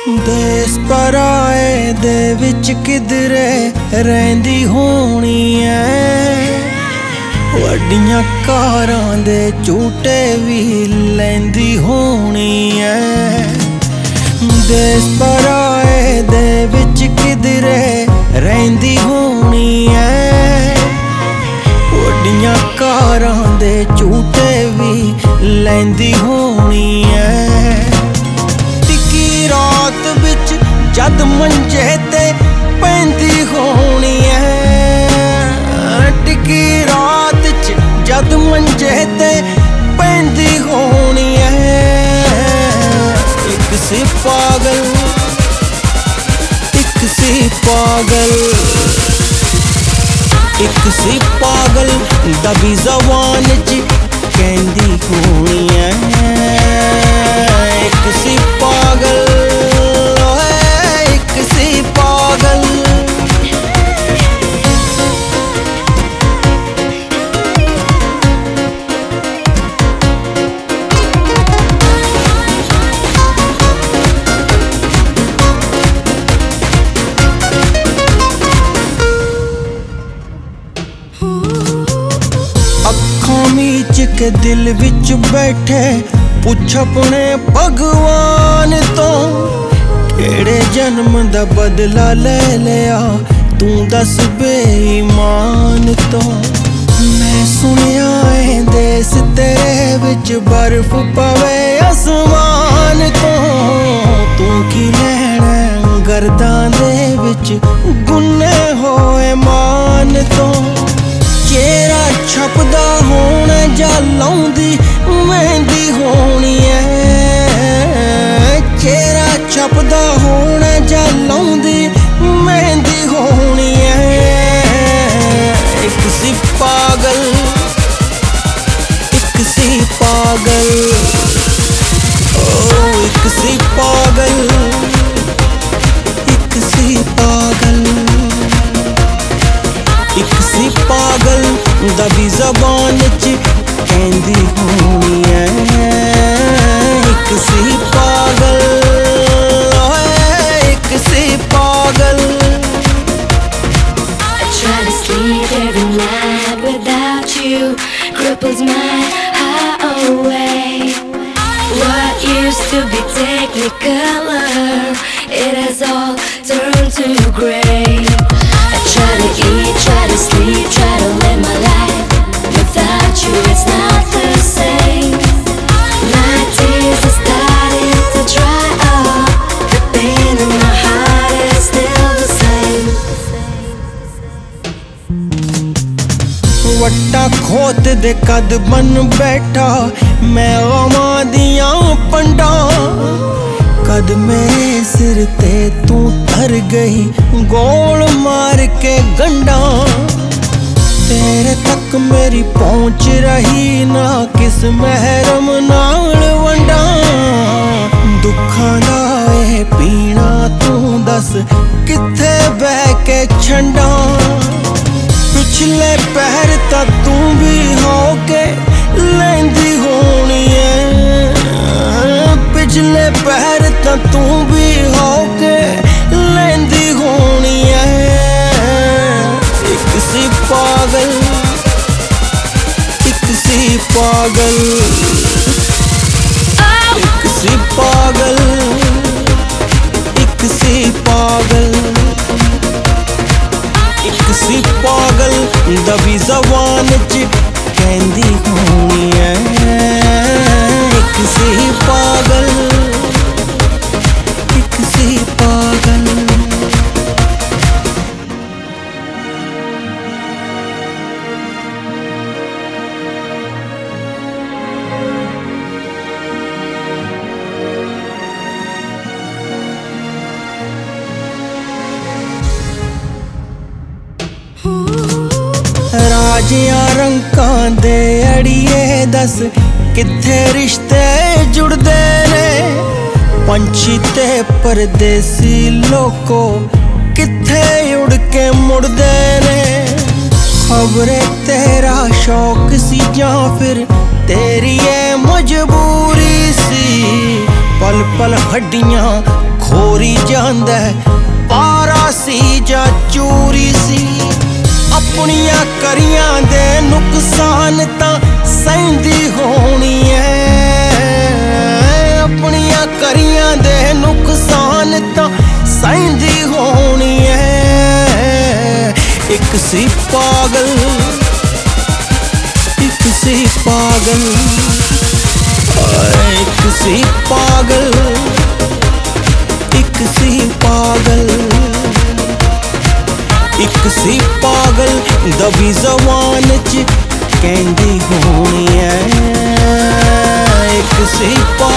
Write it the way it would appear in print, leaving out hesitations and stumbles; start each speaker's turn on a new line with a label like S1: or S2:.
S1: देश पराए दे विच किधरे रहिंदी होनी ऐ, वड्डियां कारां दे झूटे भी लैंदी होनी ऐ। देश पराए दे विच किधरे रहिंदी होनी ऐ, वड्डियां कारां दे झूटे भी लैंदी होनी ऐ। टिकी रात विच जद मंजे ते पैंदी होनी ऐ, टिकी रात च जद मंजे ते पैंदी होनी ऐ। एक सी पागल, एक सी पागल, एक सी पागल दबी ज़बान च कहंदी होनी ऐ। एक सी पागल, एक सी पागल। अखां मीच के दिल विच बैठे पुछ अपने भगवान तो, केड़े जन्म दा बदला ले लिया तू दस बेईमान तो। मैं सुनिया है देश तेरे विच बर्फ पवे आसमान तो, तू की लैना गर्दां दे विच गुन्ने होए मान तो। चेहरा छपदा होना जा लाउंदी मेहंदी होनी ऐ, चेहरा छपदा होना जा लाउंदी मेहंदी होनी ऐ। एक सी पागल, एक सी पागल, ओ एक सी पागल, एक सी पागल, एक सी पागल दबी ज़बान च कहंदी होनी ऐ। एक सी पागल, एक सी पागल।
S2: I try to sleep every night without you, cripples my highway. What used to be technicolor, it has all turned to grey. I try to eat, try to sleep, try to live my life. Without you it's not the same. My tears are starting to dry up, the pain in my heart is still the same.
S1: वट्टा Khot दे कद बन बैठा मैं गमां दियां पंडा, कद मेरे सिर ते तू तर गई गोल मार के गंडा। तेरे तक मेरी पहुंच रही ना किस महरम नाल वंडा, दुखां दा ए पीना तू दस किथे बह के छंडा। पिछले पहर ता तू भी हो के लैंदी होनी ऐ, पिछले पहर ता तू भी हो के लैंदी होनी ऐ। एक सी पागल, एक सी पागल, एक सी पागल, एक सी पागल, एक सी पागल दबी ज़बान च कहंदी होनी ऐ। एक सी पागल, एक सी पागल। राजियां रंकां दे अड़िए दस किथे रिश्ते जुड़दे ने, पंछी ते परदेसी लोको किथे उड़ के मुड़दे ने। खबरे तेरा शौक सी जां फिर तेरी ये मजबूरी सी, पल पल हड्डियां ਹੋਰੀ ਜਾਂਦਾ ਪਾਰਾ ਸੀ ਜਾਂ ਚੋਰੀ ਸੀ ਆਪਣੀਆਂ ਕਰੀਆਂ ਦੇ ਨੁਕਸਾਨ ਤਾਂ ਸਹਿੰਦੀ ਹੋਣੀ ਐ ਆਪਣੀਆਂ ਕਰੀਆਂ ਦੇ ਨੁਕਸਾਨ ਤਾਂ ਸਹਿੰਦੀ ਹੋਣੀ ਐ ਇੱਕ ਸੀ ਪਾਗਲ ਇੱਕ ਸੀ ਪਾਗਲ ਇੱਕ ਸੀ ਪਾਗਲ ਇੱਕ ਸੀ ਪਾਗਲ ਇੱਕ ਸੀ ਪਾਗਲ ਦਬੀ ਜ਼ਬਾਨ ਚ ਕਹਿੰਦੀ ਹੋਣੀ ਐ ਇੱਕ ਸੀ